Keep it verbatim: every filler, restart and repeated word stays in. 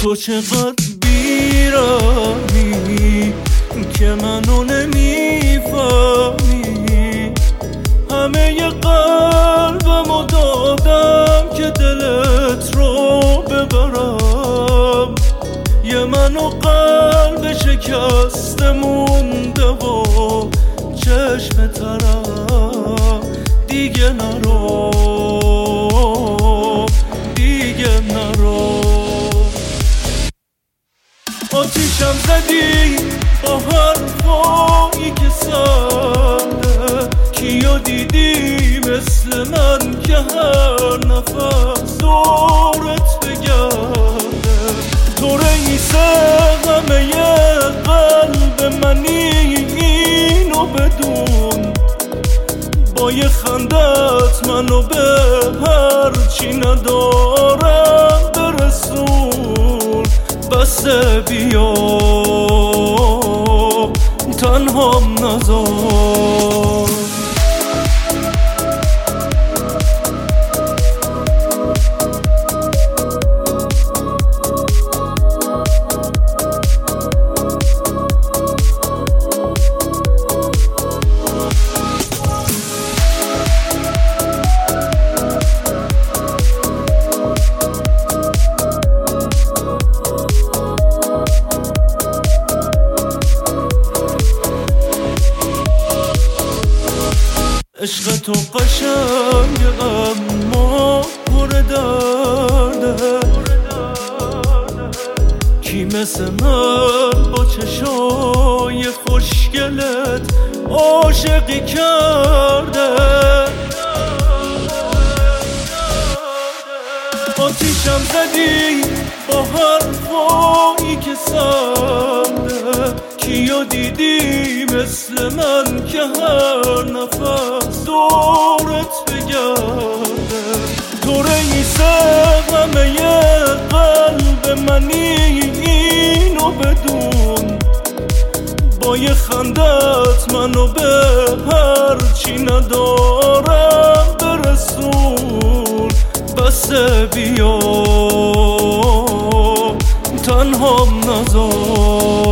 تو چقدر بیرانی که منو نمیفهمی. همه ی قلبمو دادم که دلت رو ببرم. یه منو قلب شکسته مونده و چشم ترم. دیگه نرو دیگه نرو. آتیشم زدی با حرفایی که سرده. کیا دیدی مثل من که هر نفس دورت بگرده. تو رئیس همه ی قلب منی اینو بدون. با یه خندت منو به هرچی ندارم برسون. بسه بیا تنهام نذار. عشق تو قشنگه اما پر درده. کی مثل من با چشای خوشگلت عاشقی کرده. آتیشم زدی با حرفایی که سرده. کیا دیدی مثل من که هر نفس دورت بگرده. تو رئیس همه ی قلب منی اینو بدون. با یه خندت منو به هرچی ندارم برسون. بسه بیا تنهام نذار.